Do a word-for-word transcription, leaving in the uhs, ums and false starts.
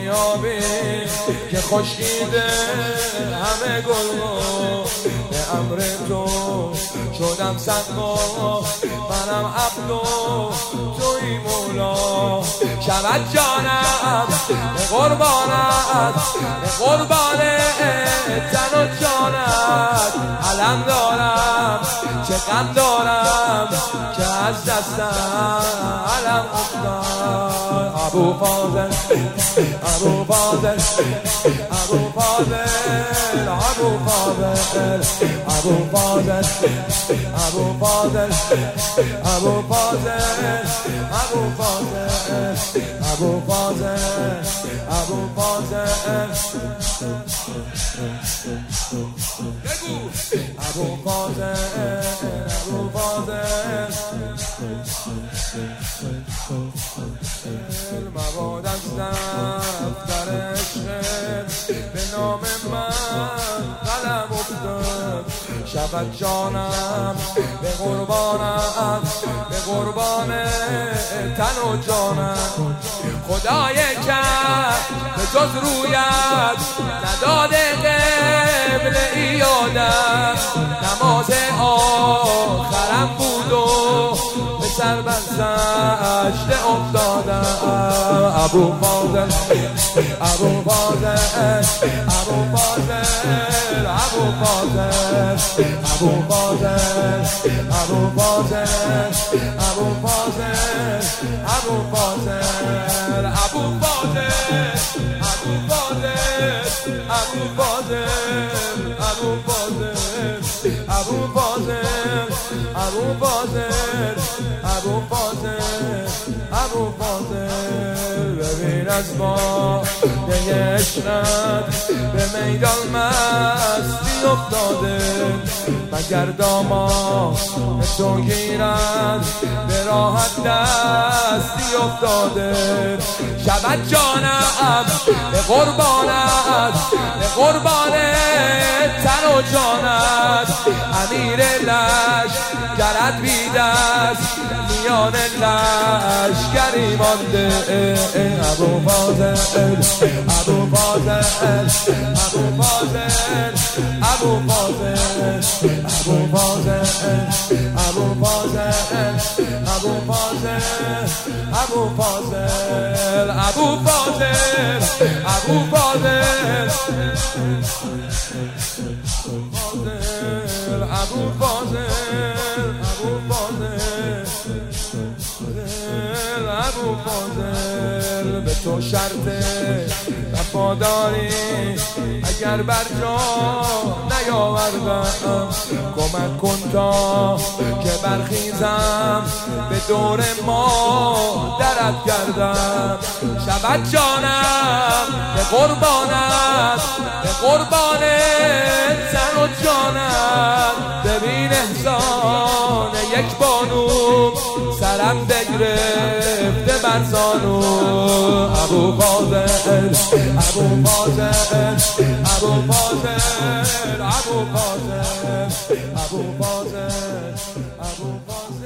میابی که خشکیده همه گل به امر تو شدم صدقا منم عبدو توی مولا شود جانم به قربانت به قربان تن و جانت علم دارم چه غم دارم که از دستم علم افتاد ابو فاضل ابو فاضل ابو فاضل ابو فاضل ابو فاضل ابو فاضل ابو فاضل ابو فاضل ابو فاضل ابو فاضل ابو فاضل ابو فاضل مباد از دفتر عشق به نام من قلم افتاد شود جانم به قربانت به قربان تن و جانم خدای کرد به جز رویت نداده قبل ایادم نماز آخرم بود و به سر بر سجده افتادم ابو فاضل ابو فاضل ابو فاضل ابو فاضل ابو فاضل ابو فاضل ابو فاضل ابو فاضل ابو فاضل ابو فاضل ابو فاضل ابو فاضل ابو فاضل ابو فاضل ابو فاضل ابو فاضل ببین از ما یه عشقت به میدان مستی افتاده مگر داما تو گیرد به راحت دستی افتاده شود جانم به قربانت به قربان تن و جانت امیر لش گرد بی دست میان لشگری مانده ابو فاضل ابو فاضل ابو فاضل ابو فاضل ابو فاضل ابو فاضل ابو فاضل ابو فاضل ابو فاضل ابو فاضل ابو فاضل ابو فاضل ابو فاضل به تو شرط وفاداری اگر بر جا نیاوردم کمک کن تا که برخیزم به دور ما درت گردم شود جانم به قربانت به قربان تن و جانت ببین احسان یک بانو سرم بگرفته بر زانو ابو فاضل ابو فاضل ابو فاضل ابو فاضل ابو فاضل ابو فاضل